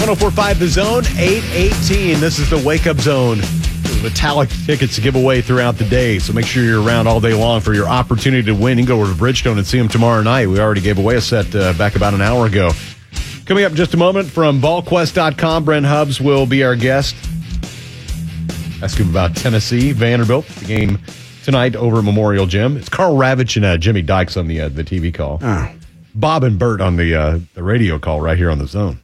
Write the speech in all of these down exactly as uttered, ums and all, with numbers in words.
oh four point five The Zone, eight eighteen. This is the Wake Up Zone. Metallic tickets to give away throughout the day, so make sure you're around all day long for your opportunity to win. You can go over to Bridgestone and see them tomorrow night. We already gave away a set uh, back about an hour ago. Coming up in just a moment from ball quest dot com, Brent Hubbs will be our guest. Ask him about Tennessee, Vanderbilt, the game tonight over at Memorial Gym. It's Carl Ravitch and uh, Jimmy Dykes on the uh, the T V call. Oh. Bob and Bert on the uh, the radio call right here on The Zone.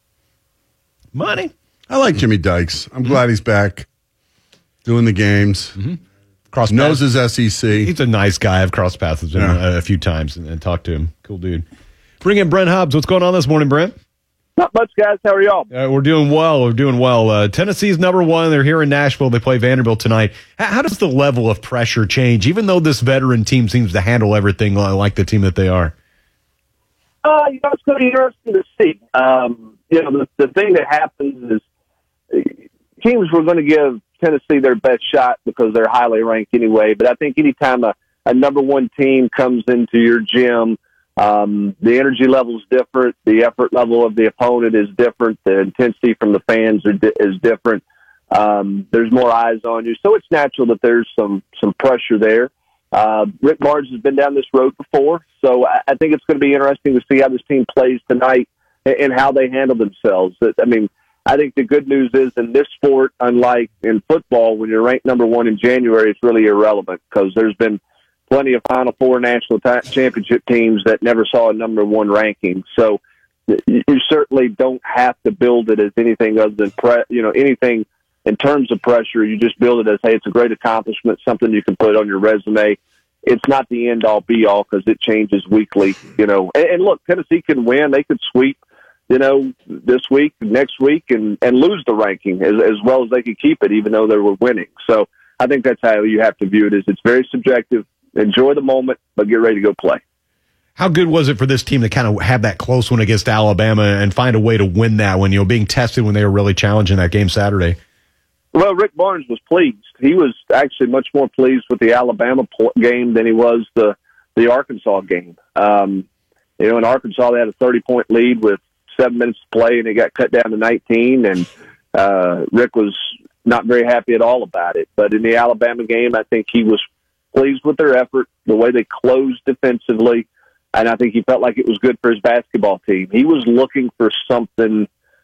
Money. I like Jimmy Dykes. I'm mm-hmm. glad he's back doing the games. Mm-hmm. Cross knows paths. his S E C. He's a nice guy. I've crossed paths with him yeah. a, a few times and, and talked to him. Cool dude. Bring in Brent Hubbs. What's going on this morning, Brent? Not much, guys. How are y'all? Uh, we're doing well. We're doing well. Uh, Tennessee's number one. They're here in Nashville. They play Vanderbilt tonight. How, how does the level of pressure change, even though this veteran team seems to handle everything like the team that they are? Uh, you know, it's going to be interesting to see. Um, you know, the, the thing that happens is teams were going to give Tennessee their best shot because they're highly ranked anyway. But I think anytime a, a number one team comes into your gym, Um, the energy level is different. The effort level of the opponent is different. The intensity from the fans are di- is different. Um, there's more eyes on you. So it's natural that there's some, some pressure there. Uh, Rick Barnes has been down this road before. So I, I think it's going to be interesting to see how this team plays tonight and, and how they handle themselves. I mean, I think the good news is in this sport, unlike in football, when you're ranked number one in January, it's really irrelevant because there's been plenty of Final Four national t- championship teams that never saw a number one ranking. So you certainly don't have to build it as anything other than, pre- you know, anything in terms of pressure. You just build it as, hey, it's a great accomplishment, something you can put on your resume. It's not the end all be all because it changes weekly, you know. And, and look, Tennessee can win. They could sweep, you know, this week, next week, and, and lose the ranking as, as well as they could keep it, even though they were winning. So I think that's how you have to view it. Is it's very subjective. Enjoy the moment, but get ready to go play. How good was it for this team to kind of have that close one against Alabama and find a way to win that when, you know, being tested when they were really challenging that game Saturday? Well, Rick Barnes was pleased. He was actually much more pleased with the Alabama game than he was the, the Arkansas game. Um, you know, in Arkansas, they had a thirty-point lead with seven minutes to play, and it got cut down to nineteen, and uh, Rick was not very happy at all about it. But in the Alabama game, I think he was pleased with their effort, the way they closed defensively, and I think he felt like it was good for his basketball team. He was looking for something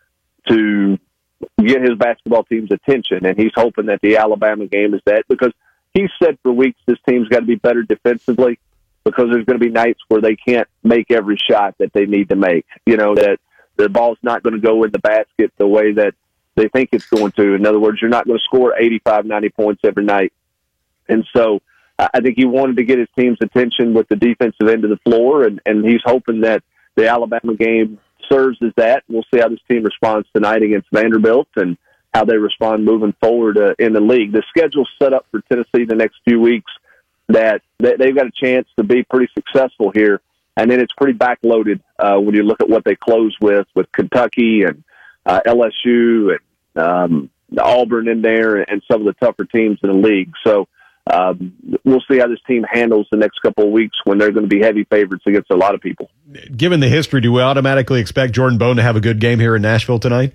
to get his basketball team's attention, and he's hoping that the Alabama game is that, because he said for weeks this team's got to be better defensively because there's going to be nights where they can't make every shot that they need to make. You know, that the ball's not going to go in the basket the way that they think it's going to. In other words, you're not going to score eighty-five, ninety points every night. And so I think he wanted to get his team's attention with the defensive end of the floor, and, and he's hoping that the Alabama game serves as that. We'll see how this team responds tonight against Vanderbilt and how they respond moving forward uh, in the league. The schedule's set up for Tennessee the next few weeks that they, they've got a chance to be pretty successful here, and then it's pretty backloaded uh, when you look at what they close with, with Kentucky and uh, L S U and um, Auburn in there and some of the tougher teams in the league. So, Um, we'll see how this team handles the next couple of weeks when they're going to be heavy favorites against a lot of people. Given the history, do we automatically expect Jordan Bone to have a good game here in Nashville tonight?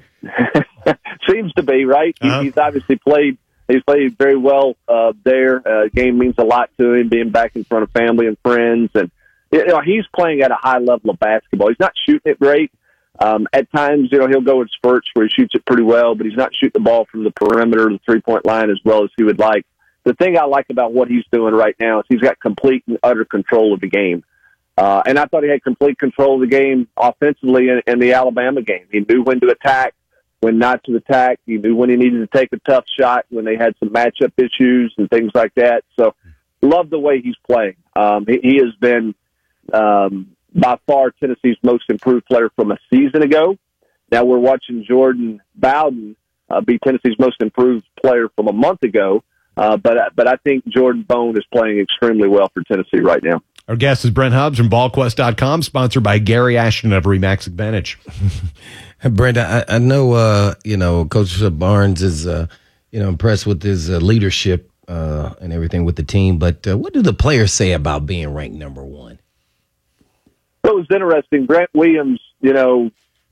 Seems to be, right? Uh-huh. He, he's obviously played. He's played very well uh, there. Uh, game means a lot to him, being back in front of family and friends, and you know he's playing at a high level of basketball. He's not shooting it great. Um, at times, you know, he'll go in spurts where he shoots it pretty well, but he's not shooting the ball from the perimeter or the three-point line as well as he would like. The thing I like about what he's doing right now is he's got complete and utter control of the game. Uh, and I thought he had complete control of the game offensively in, in the Alabama game. He knew when to attack, when not to attack. He knew when he needed to take a tough shot, when they had some matchup issues and things like that. So love the way he's playing. Um, he, he has been um, by far Tennessee's most improved player from a season ago. Now we're watching Jordan Bowden uh, be Tennessee's most improved player from a month ago. Uh, but but I think Jordan Bone is playing extremely well for Tennessee right now. Our guest is Brent Hubbs from ball quest dot com, sponsored by Gary Ashton of Remax Advantage. Brent, I, I know uh, you know Coach Barnes is uh, you know impressed with his uh, leadership uh, and everything with the team, but uh, what do the players say about being ranked number one? It was interesting. Brent Williams, you know,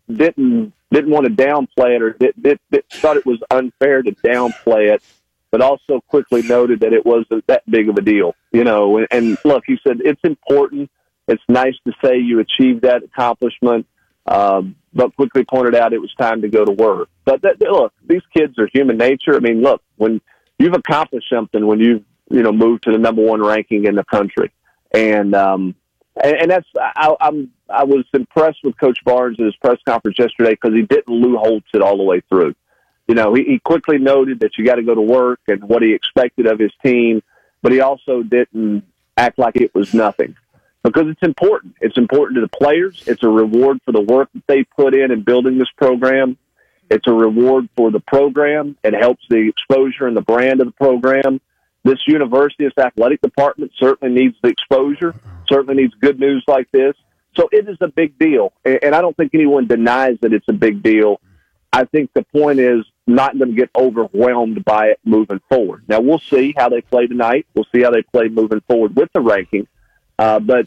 didn't didn't want to downplay it or did, did, did, thought it was unfair to downplay it, but also quickly noted that it wasn't that big of a deal. You know, and, and look, he said it's important. It's nice to say you achieved that accomplishment, um, but quickly pointed out it was time to go to work. But that, look, these kids are human nature. I mean, look, when you've accomplished something, when you've you know moved to the number one ranking in the country, and um, and, and that's I, I'm I was impressed with Coach Barnes at his press conference yesterday because he didn't Lou Holtz it all the way through. You know, he, he quickly noted that you got to go to work and what he expected of his team, but he also didn't act like it was nothing. Because it's important. It's important to the players. It's a reward for the work that they put in in building this program. It's a reward for the program. It helps the exposure and the brand of the program. This university, this athletic department certainly needs the exposure, certainly needs good news like this. So it is a big deal. And I don't think anyone denies that it's a big deal. I think the point is not going to get overwhelmed by it moving forward. Now, we'll see how they play tonight. We'll see how they play moving forward with the ranking. Uh, but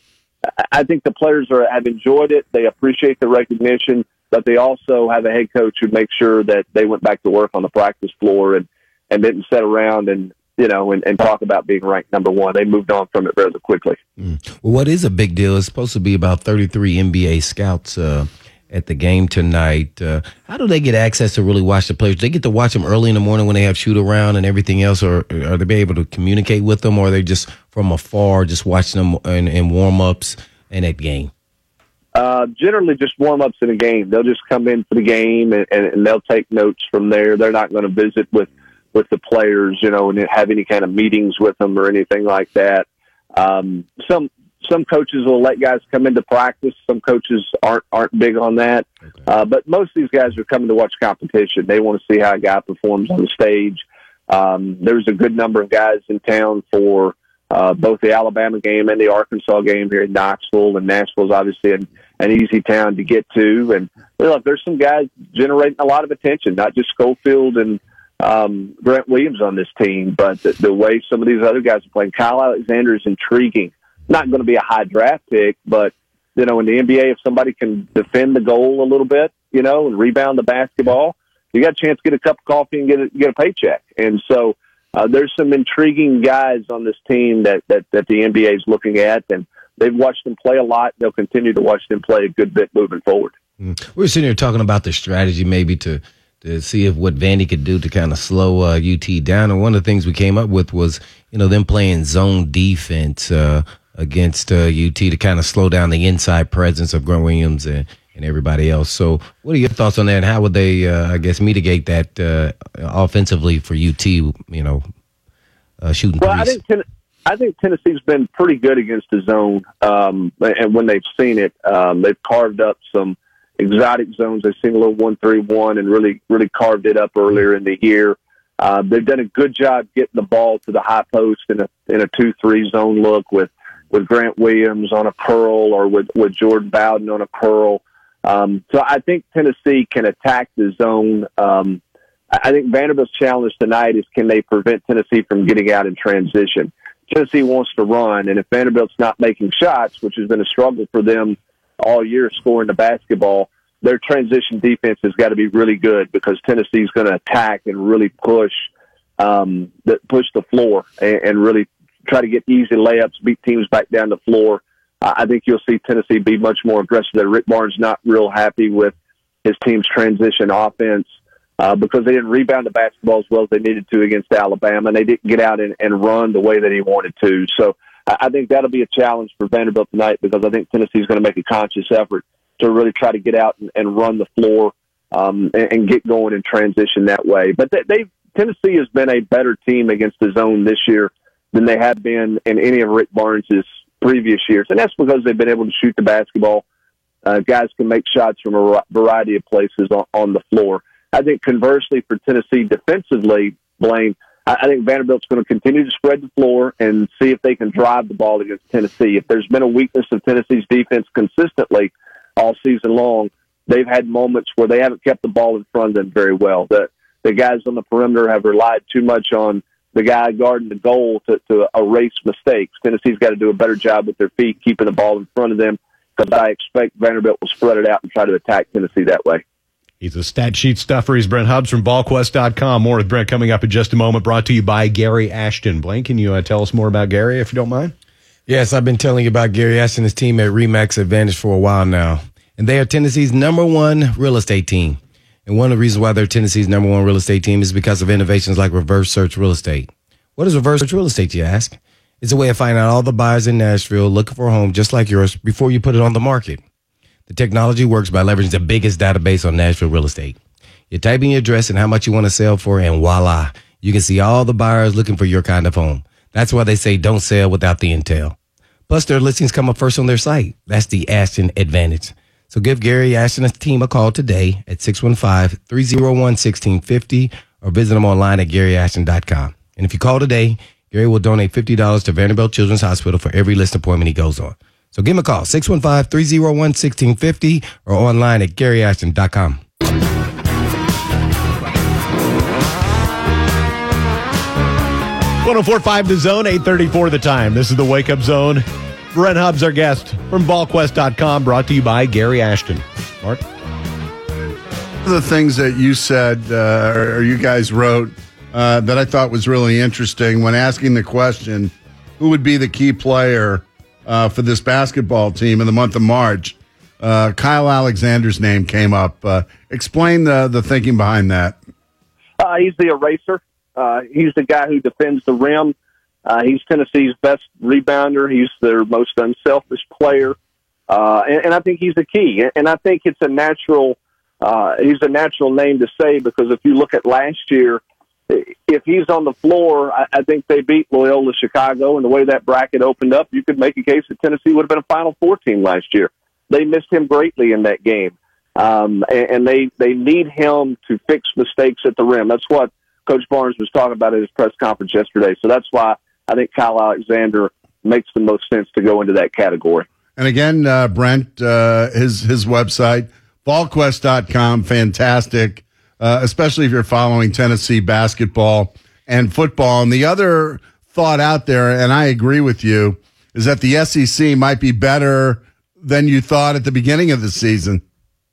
I think the players are, have enjoyed it. They appreciate the recognition, but they also have a head coach who makes sure that they went back to work on the practice floor and, and didn't sit around and, you know, and, and talk about being ranked number one. They moved on from it rather quickly. Mm. Well, what is a big deal? It's supposed to be about thirty-three N B A scouts uh, at the game tonight. Uh, how do they get access to really watch the players? Do they get to watch them early in the morning when they have shoot around and everything else, or are they able to communicate with them, or are they just from afar, just watching them in, in warm-ups and at game? Uh, generally just warm-ups in a game. They'll just come in for the game, and, and, and they'll take notes from there. They're not going to visit with, with the players, you know, and have any kind of meetings with them or anything like that. Um, some some coaches will let guys come into practice. Some coaches aren't aren't big on that. Okay. Uh, but most of these guys are coming to watch competition. They want to see how a guy performs on the stage. Um, there's a good number of guys in town for Uh, both the Alabama game and the Arkansas game here in Knoxville, and Nashville's obviously an, an easy town to get to. And look, there's some guys generating a lot of attention, not just Schofield and um, Grant Williams on this team, but the, the way some of these other guys are playing. Kyle Alexander is intriguing. Not going to be a high draft pick, but you know, in the N B A, if somebody can defend the goal a little bit, you know, and rebound the basketball, you got a chance to get a cup of coffee and get a, get a paycheck. And so. Uh, there's some intriguing guys on this team that, that, that the N B A is looking at, and they've watched them play a lot. They'll continue to watch them play a good bit moving forward. Mm. We're sitting here talking about the strategy maybe to, to see if what Vandy could do to kind of slow uh, U T down. And one of the things we came up with was, you know, them playing zone defense uh, against uh, U T to kind of slow down the inside presence of Grant Williams and, and everybody else. So what are your thoughts on that, and how would they, uh, I guess, mitigate that uh, offensively for U T, you know, uh, shooting well, threes? I think, ten- I think Tennessee's been pretty good against the zone, um, and when they've seen it, um, they've carved up some exotic zones. They've seen a little one three one and really, really carved it up earlier in the year. Uh, they've done a good job getting the ball to the high post in a in a two three zone look with, with Grant Williams on a curl or with, with Jordan Bowden on a curl. Um, so I think Tennessee can attack the zone. Um, I think Vanderbilt's challenge tonight is, can they prevent Tennessee from getting out in transition? Tennessee wants to run, and if Vanderbilt's not making shots, which has been a struggle for them all year scoring the basketball, their transition defense has got to be really good, because Tennessee's going to attack and really push, um, the, push the floor and, and really try to get easy layups, beat teams back down the floor. I think you'll see Tennessee be much more aggressive there. Rick Barnes not real happy with his team's transition offense uh, because they didn't rebound the basketball as well as they needed to against Alabama, and they didn't get out and, and run the way that he wanted to. So I think that'll be a challenge for Vanderbilt tonight, because I think Tennessee's going to make a conscious effort to really try to get out and, and run the floor um, and, and get going in transition that way. But they, they've Tennessee has been a better team against the zone this year than they have been in any of Rick Barnes's previous years, and that's because they've been able to shoot the basketball. Uh, guys can make shots from a variety of places on, on the floor. I think conversely for Tennessee defensively, Blaine, I, I think Vanderbilt's going to continue to spread the floor and see if they can drive the ball against Tennessee. If there's been a weakness of Tennessee's defense consistently all season long, they've had moments where they haven't kept the ball in front of them very well. The, the guys on the perimeter have relied too much on the guy guarding the goal to, to erase mistakes. Tennessee's got to do a better job with their feet, keeping the ball in front of them, But I expect Vanderbilt will spread it out and try to attack Tennessee that way. He's a stat sheet stuffer. He's Brent Hubbs from Vol Quest dot com. More with Brent coming up in just a moment, brought to you by Gary Ashton. Blaine, can you uh, tell us more about Gary, if you don't mind? Yes, I've been telling you about Gary Ashton and his team at RE/MAX Advantage for a while now. And they are Tennessee's number one real estate team. And one of the reasons why they're Tennessee's number one real estate team is because of innovations like reverse search real estate. What is reverse search real estate, you ask? It's a way of finding out all the buyers in Nashville looking for a home just like yours before you put it on the market. The technology works by leveraging the biggest database on Nashville real estate. You type in your address and how much you want to sell for, and voila, you can see all the buyers looking for your kind of home. That's why they say don't sell without the intel. Plus, their listings come up first on their site. That's the Ashton advantage. So give Gary Ashton and his team a call today at six one five, three oh one, one six five zero or visit them online at gary ashton dot com. And if you call today, Gary will donate fifty dollars to Vanderbilt Children's Hospital for every list appointment he goes on. So give him a call, six one five, three oh one, one six five zero or online at gary ashton dot com. one oh four point five The Zone, eight thirty-four the time. This is the Wake Up Zone. Brent Hubbs, our guest from Vol Quest dot com, brought to you by Gary Ashton. Mark? One of the things that you said, uh, or, or you guys wrote, uh, that I thought was really interesting when asking the question, who would be the key player uh, for this basketball team in the month of March, uh, Kyle Alexander's name came up. Uh, explain the, the thinking behind that. Uh, he's the eraser. Uh, he's the guy who defends the rim. Uh, he's Tennessee's best rebounder. He's their most unselfish player. Uh, and, and I think he's the key. And I think it's a natural, uh, he's a natural name to say because if you look at last year, if he's on the floor, I, I think they beat Loyola Chicago, and the way that bracket opened up, you could make a case that Tennessee would have been a Final Four team last year. They missed him greatly in that game. Um, and, and they, they need him to fix mistakes at the rim. That's what Coach Barnes was talking about at his press conference yesterday. So that's why I think Kyle Alexander makes the most sense to go into that category. And again, uh, Brent, uh, his his website, Vol Quest dot com, fantastic, uh, especially if you're following Tennessee basketball and football. And the other thought out there, and I agree with you, is that the S E C might be better than you thought at the beginning of the season.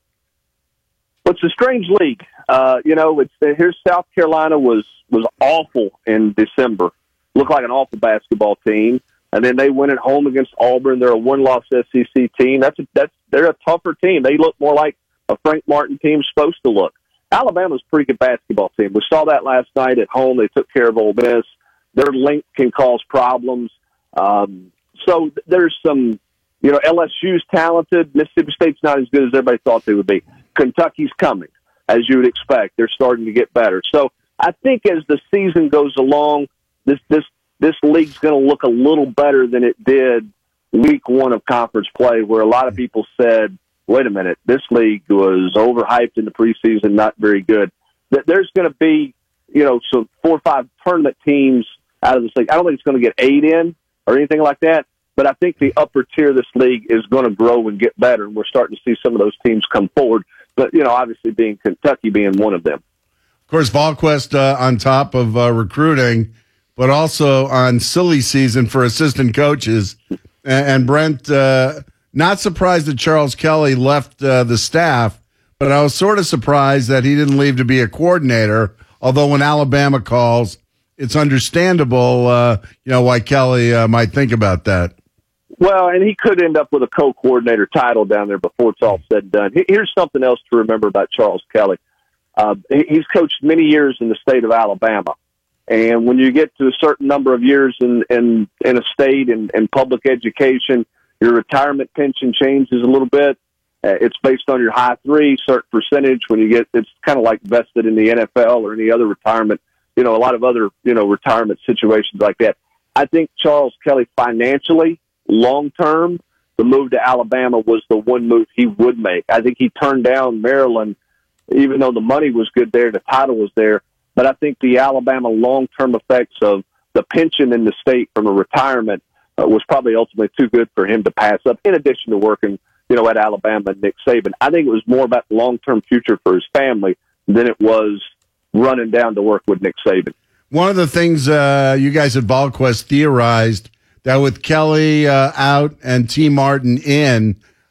Well, it's a strange league. Uh, you know, it's here's South Carolina was was awful in December. Looked like an awful basketball team, and then they went at home against Auburn. They're a one-loss S E C team. That's a, that's they're a tougher team. They look more like a Frank Martin team's supposed to look. Alabama's a pretty good basketball team. We saw that last night at home. They took care of Ole Miss. Their length can cause problems. Um, so there's some, you know, L S U's talented. Mississippi State's not as good as everybody thought they would be. Kentucky's coming, as you would expect. They're starting to get better. So I think as the season goes along, This this this league's going to look a little better than it did week one of conference play, where a lot of people said, "Wait a minute, this league was overhyped in the preseason, not very good." That there's going to be, you know, some four or five tournament teams out of this league. I don't think it's going to get eight in or anything like that, but I think the upper tier of this league is going to grow and get better, and we're starting to see some of those teams come forward. But you know, obviously, being Kentucky being one of them. Of course, VolQuest uh, on top of uh, recruiting, but also on silly season for assistant coaches. And, and Brent, uh, not surprised that Charles Kelly left uh, the staff, but I was sort of surprised that he didn't leave to be a coordinator, although when Alabama calls, it's understandable, uh, you know, why Kelly uh, might think about that. Well, and he could end up with a co-coordinator title down there before it's all said and done. Here's something else to remember about Charles Kelly. Uh, he's coached many years in the state of Alabama. And when you get to a certain number of years in, in, in a state and in, in public education, your retirement pension changes a little bit. Uh, it's based on your high three, certain percentage. When you get, it's kind of like vested in the N F L or any other retirement, you know, a lot of other, you know, retirement situations like that. I think Charles Kelly financially, long term, the move to Alabama was the one move he would make. I think he turned down Maryland, even though the money was good there, the title was there. But I think the Alabama long-term effects of the pension in the state from a retirement uh, was probably ultimately too good for him to pass up, in addition to working, you know, at Alabama and Nick Saban. I think it was more about the long-term future for his family than it was running down to work with Nick Saban. One of the things uh, you guys at VolQuest theorized that with Kelly uh, out and T. Martin in,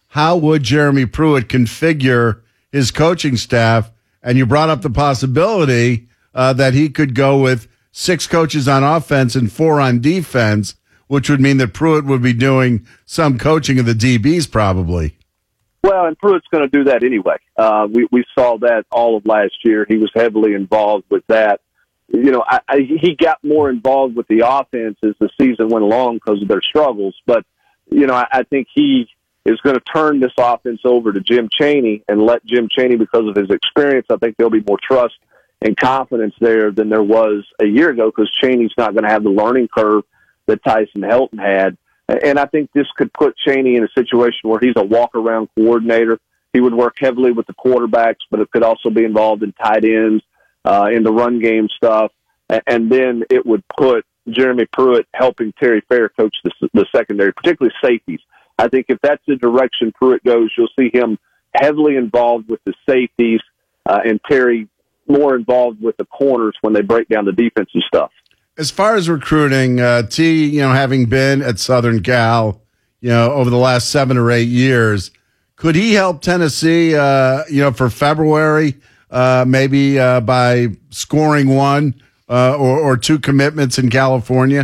how would Jeremy Pruitt configure his coaching staff? And you brought up the possibility uh, that he could go with six coaches on offense and four on defense, which would mean that Pruitt would be doing some coaching of the D Bs probably. Well, and Pruitt's going to do that anyway. Uh, we, we saw that all of last year. He was heavily involved with that. You know, I, I, he got more involved with the offense as the season went along because of their struggles. But, you know, I, I think he is going to turn this offense over to Jim Chaney and let Jim Chaney, because of his experience, I think there'll be more trust and confidence there than there was a year ago, because Chaney's not going to have the learning curve that Tyson Helton had. And I think this could put Chaney in a situation where he's a walk-around coordinator. He would work heavily with the quarterbacks, but it could also be involved in tight ends, uh, in the run game stuff. And then it would put Jeremy Pruitt helping Terry Fair coach the, the secondary, particularly safeties. I think if that's the direction Pruitt goes, you'll see him heavily involved with the safeties, uh, and Terry more involved with the corners when they break down the defense and stuff. As far as recruiting, uh, T, you know, having been at Southern Cal, you know, over the last seven or eight years, could he help Tennessee, uh, you know, for February, uh, maybe uh, by scoring one uh, or, or two commitments in California?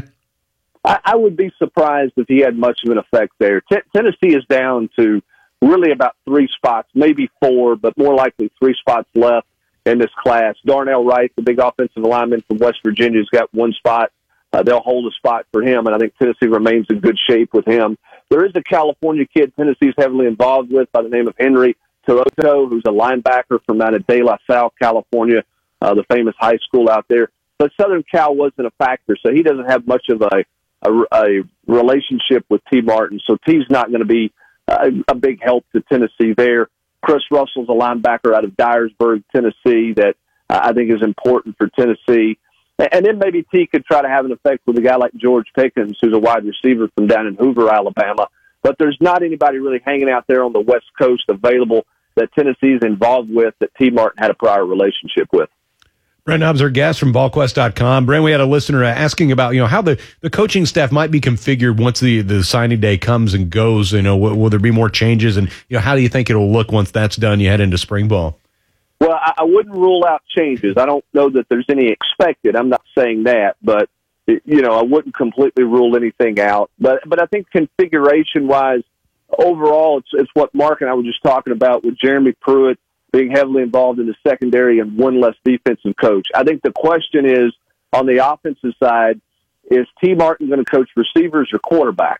I, I would be surprised if he had much of an effect there. T- Tennessee is down to really about three spots, maybe four, but more likely three spots left in this class. Darnell Wright, the big offensive lineman from West Virginia, has got one spot. Uh, they'll hold a spot for him, and I think Tennessee remains in good shape with him. There is a California kid Tennessee's heavily involved with by the name of Henry Toronto, who's a linebacker from out of De La Salle, California, uh, the famous high school out there. But Southern Cal wasn't a factor, so he doesn't have much of a, a, a relationship with T. Martin, so T's not going to be a, a big help to Tennessee there. Chris Russell's a linebacker out of Dyersburg, Tennessee, that uh, I think is important for Tennessee. And then maybe T could try to have an effect with a guy like George Pickens, who's a wide receiver from down in Hoover, Alabama. But there's not anybody really hanging out there on the West Coast available that Tennessee's involved with that T. Martin had a prior relationship with. Brent Hobbs, our guest from Vol Quest dot com. Brent, we had a listener asking about, you know, how the, the coaching staff might be configured once the, the signing day comes and goes. You know, will, will there be more changes? And, you know, how do you think it'll look once that's done, you head into spring ball? Well, I, I wouldn't rule out changes. I don't know that there's any expected. I'm not saying that, but, you know, I wouldn't completely rule anything out. But but I think configuration-wise, overall, it's, it's what Mark and I were just talking about with Jeremy Pruitt being heavily involved in the secondary and one less defensive coach. I think the question is, on the offensive side, is T. Martin going to coach receivers or quarterbacks?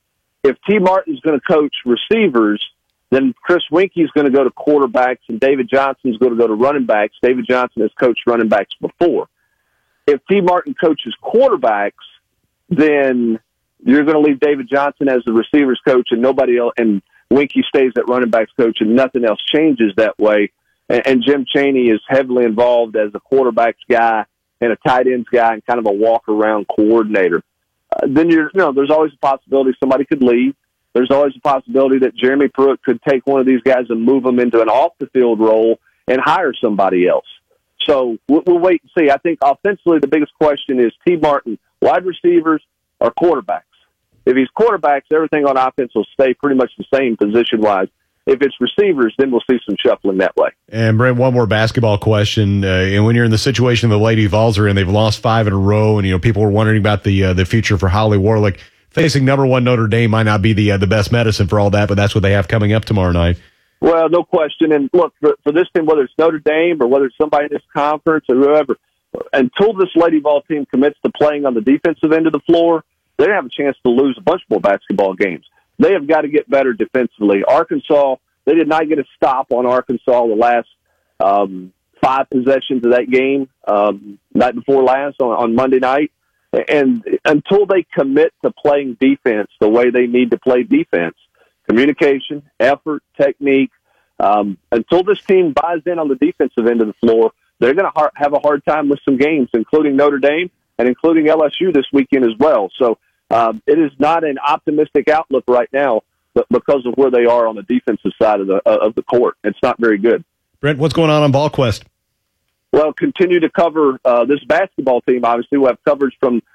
If T. Martin's going to coach receivers, then Chris Winke's going to go to quarterbacks and David Johnson's going to go to running backs. David Johnson has coached running backs before. If T. Martin coaches quarterbacks, then you're going to leave David Johnson as the receivers coach and nobody else, and Winke stays at running backs coach, and nothing else changes that way. And, and Jim Chaney is heavily involved as a quarterbacks guy and a tight ends guy and kind of a walk-around coordinator. Uh, then you're, you know, there's always a possibility somebody could leave. There's always a possibility that Jeremy Pruitt could take one of these guys and move them into an off-the-field role and hire somebody else. So we'll, we'll wait and see. I think offensively the biggest question is T. Martin, wide receivers or quarterbacks? If he's quarterbacks, everything on offense will stay pretty much the same position-wise. If it's receivers, then we'll see some shuffling that way. And, Brent, one more basketball question. Uh, and when you're in the situation the Lady Vols are in, they've lost five in a row, and, you know, people were wondering about the uh, the future for Holly Warlick. Facing number one Notre Dame might not be the uh, the best medicine for all that, but that's what they have coming up tomorrow night. Well, no question. And, look, for, for this team, whether it's Notre Dame or whether it's somebody in this conference or whoever, until this Lady Vol team commits to playing on the defensive end of the floor, they have a chance to lose a bunch more basketball games. They have got to get better defensively. Arkansas, they did not get a stop on Arkansas the last um, five possessions of that game, um, night before last on, on Monday night. And until they commit to playing defense the way they need to play defense, communication, effort, technique, um, until this team buys in on the defensive end of the floor, they're going to ha- have a hard time with some games, including Notre Dame and including L S U this weekend as well. So um, it is not an optimistic outlook right now, but because of where they are on the defensive side of the uh, of the court, it's not very good. Brent, what's going on on VolQuest? Well, continue to cover uh, this basketball team. Obviously, we'll have coverage from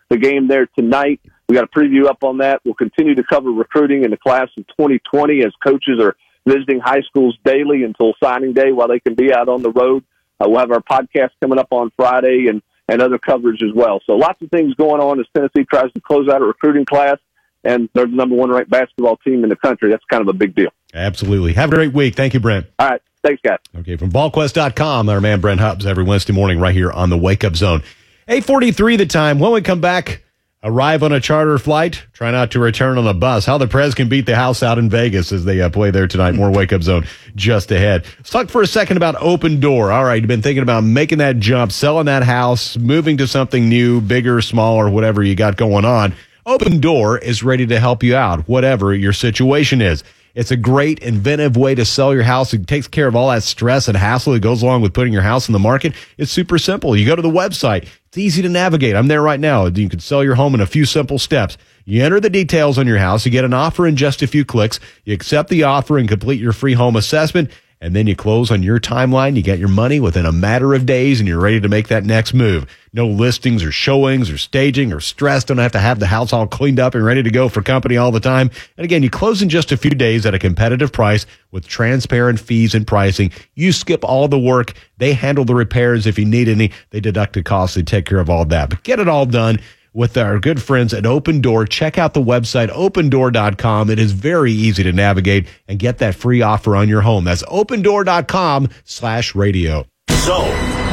the game there tonight. We got a preview up on that. We'll continue to cover recruiting in the class of twenty twenty as coaches are visiting high schools daily until signing day while they can be out on the road. Uh, we'll have our podcast coming up on Friday and, and other coverage as well. So lots of things going on as Tennessee tries to close out a recruiting class, and they're the number one ranked basketball team in the country. That's kind of a big deal. Absolutely. Have a great week. Thank you, Brent. All right. Thanks, guys. Okay, from ball quest dot com, our man Brent Hubbs every Wednesday morning right here on the Wake Up Zone. eight forty-three the time. When we come back, arrive on a charter flight, try not to return on a bus. How the Prez can beat the house out in Vegas as they uh, play there tonight. More Wake Up Zone just ahead. Let's talk for a second about Open Door. All right, you've been thinking about making that jump, selling that house, moving to something new, bigger, smaller, whatever you got going on. Open Door is ready to help you out, whatever your situation is. It's a great, inventive way to sell your house. It takes care of all that stress and hassle that goes along with putting your house in the market. It's super simple. You go to the website. It's easy to navigate. I'm there right now. You can sell your home in a few simple steps. You enter the details on your house. You get an offer in just a few clicks. You accept the offer and complete your free home assessment. And then you close on your timeline. You get your money within a matter of days, and you're ready to make that next move. No listings or showings or staging or stress. Don't have to have the house all cleaned up and ready to go for company all the time. And again, you close in just a few days at a competitive price with transparent fees and pricing. You skip all the work. They handle the repairs if you need any. They deduct the costs. They take care of all that. But get it all done with our good friends at Open Door. Check out the website, open door dot com. It is very easy to navigate and get that free offer on your home. That's open door dot com slash radio. Zone